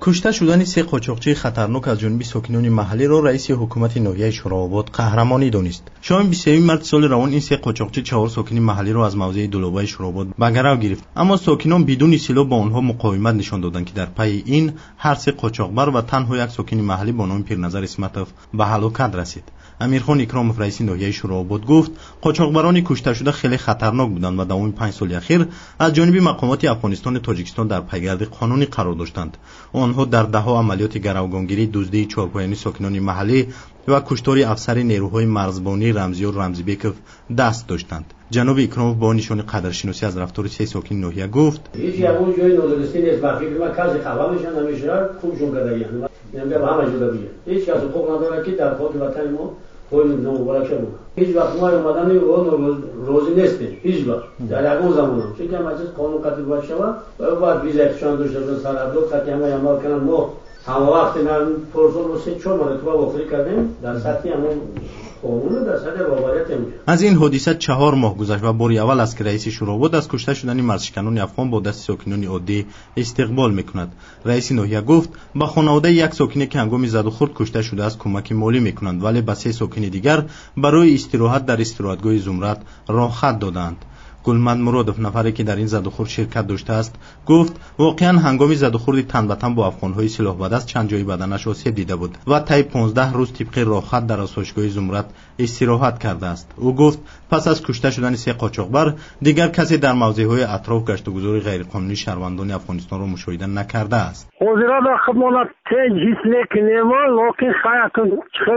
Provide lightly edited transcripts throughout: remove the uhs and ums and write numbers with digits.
کشته شدن سه قاچاقچی خطرناک از جانب ساکنان محلی را رئیس حکومت ناحیه شوراباد قهرمانی دانست. شام 23 مارس سال روان این سه قاچاقچی 4 ساکن محلی را از موضع دولابه شوراباد به گرو گرفت، اما ساکنان بدون سلاح با آنها مقاومت نشان دادند که در پی این هر سه قاچاقبر و تنها یک ساکن محلی با نام پیرنظر اسمتوف به هلاکت رسید. امیرخان اکراموف رئیس ناحیه شوراباد گفت قاچاقبران کشته شده خیلی خطرناک بودند و دوام 5 سال اخیر از جانب مقامات افغانستان و تاجیکستان در پیگرد قانونی قرار داشتند. آنها در دهها عملیات گروگانگیری، دزدی چهارپایانی ساکنان محلی و کشتار افسر نیروهای مرزبانی رمزیار رمزیبکوف دست داشتند. جناب اکراموف با نشان قدرشناسی از رفتار سه ساکن ناحیه گفت هیچ یمون جای نادرستی نیست، باقی من کسی خبر میشن نمیشه خوبشون کردن، یعنی به همه جودا بیه. هیچ کس حقوق نداره که در خاک وطن ما خود نمبر کنه. هیچ وقت ما اومدن روزی نیستیم، هیچ وقت در اون زمان چون که مجلس قانون قطعی باشه و بعد ویزایشان داشته باشه سر دو خط همه عمل کنن. ما هم وقت من پرسون واسه چون مرتبه وقتی کردیم در سطح همون قانون در سطح باوریت میشه. از این حادثه 4 ماه گذشت و بار اول است که رئیس شوراباد از کشته شدن مرزشکنان افغان با دست ساکنان عادی استقبال میکند. رئیس ناحیه گفت با خانواده یک ساکن که هنگام زد و خورد کشته شده است کمک مالی میکنند، ولی به 3 ساکن دیگر برای استراحت در استراحتگاه زمرد راه خط دادند. گلمند مرادوف نفری که در این زد و خورد شرکت داشته است گفت واقعا هنگام زد و خورد تن به تن با افغان‌های سلاح به دست چند جای بدنش آسیب دیده بود و طی 15 روز طبق راه خط در آسایشگاه زمرد استراحت کرده است. او گفت پس از کشته شدن سه قاچاقبر دیگر کسی در موضع‌های اطراف گشت و گذار غیرقانونی شهروندان افغانستان را مشاهده نکرده است. حضرات خدمات تیج هیچ لکن خیلی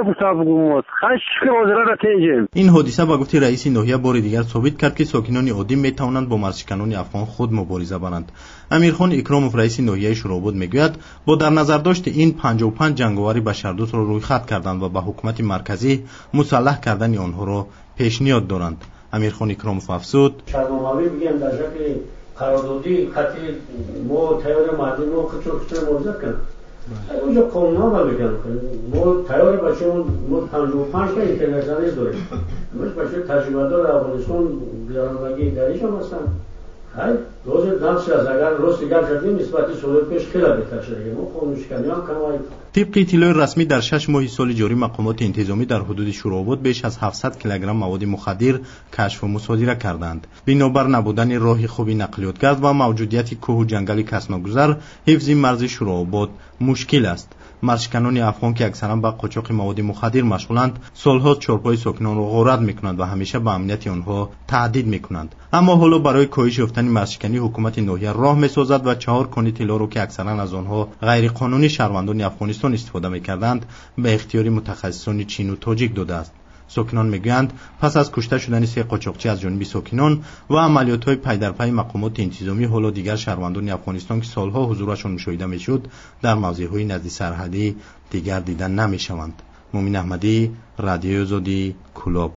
این حادثه با گفته رئیس ناحیه بار دیگر ثابت کرد که ساکنان عادی می توانند با مرزشکنان افغان خود مبارزه برند. امیرخان اکراموف رئیس ناحیه شوراباد میگوید با در نظر داشت این 55 جنگاوری بشردوست را روی خط کردند و به حکومت مرکزی مسلح کردن آنها را پیشنهاد دارند. امیرخان اکراموف افزود شرم‌آوری میگن در شکل قراردادی خطی ما تیار مردم رو کچو موضوع کنیم. اونجا قانونا رو بگم ما تیار باشیم، ما 55 که اینترنشنالیز داریم. همش باشه تجربه دار افغانستان بیارنگی داریش هم هستن. روز دانش از اگر روز دیگر شدیم نسبت سال پیش خیلی بهتر شده. ما قانونشکنی هم کمایی. طبق اطلاع رسمی در 6 ماه سال جاری مقامات انتظامی در حدود شوراباد بیش از 700 کیلوگرم مواد مخدر کشف و مصادره کردند. بنابر نبودن راه خوبی نقلیاتگرد و موجودیت کوه و جنگل کسمگذر، حفظ مرز شوراباد مشکل است. مرزشکنان افغان که اکثرا به قاچاق مواد مخدر مشغولند، سالها چهارپای ساکنان را غارت میکنند و همیشه به امنیت آنها تهدید میکنند. اما حالا برای کاهش یافتن مرزشکنی حکومت ناحیه راه میسازد و 4 کانی طلا را که اکثرا از آنها غیر قانونی شهروندان افغانستان استفاده میکردند به اختیار متخصصان چین و تاجیک داده است. ساکنان میگویند پس از کشته شدن سه قاچاقچی از جانب ساکنان و عملیات‌های پی در پی مقامات انتظامی، حالا دیگر شهروندان افغانستان که سالها حضورشان مشاهده میشد در موضع‌های نزدیک سرحدی دیگر دیدن نمیشوند. مومن احمدی، رادیو آزادی، کلاب.